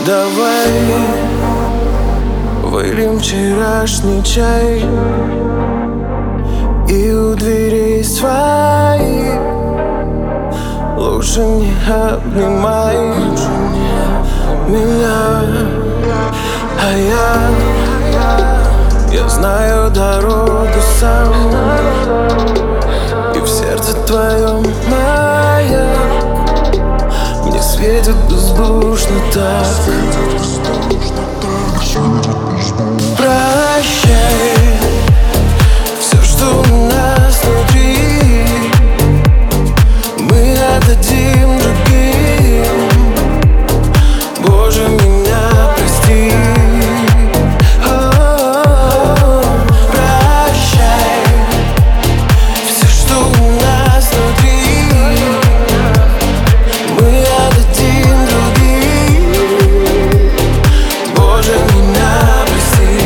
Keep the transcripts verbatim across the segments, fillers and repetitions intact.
Давай выльем вчерашний чай и у дверей своих лучше не обнимай меня. А я, я знаю дорогу сам, и в сердце твоем моя мне светит бездушно так. Прощай, все, что у нас внутри, мы отдадим другим. Боже, меня прости. О-о-о. Прощай, все, что у нас внутри, мы отдадим другим. Боже, меня прости.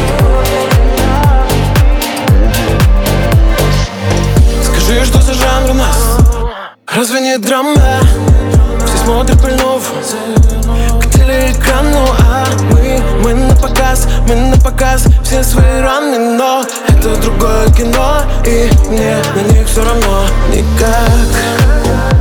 Скажи, что за жанр у нас? Разве не драма? Все смотрят по-новому к телеэкрану, а мы, мы на показ, мы на показ все свои раны, но это другое кино, и мне на них все равно никак.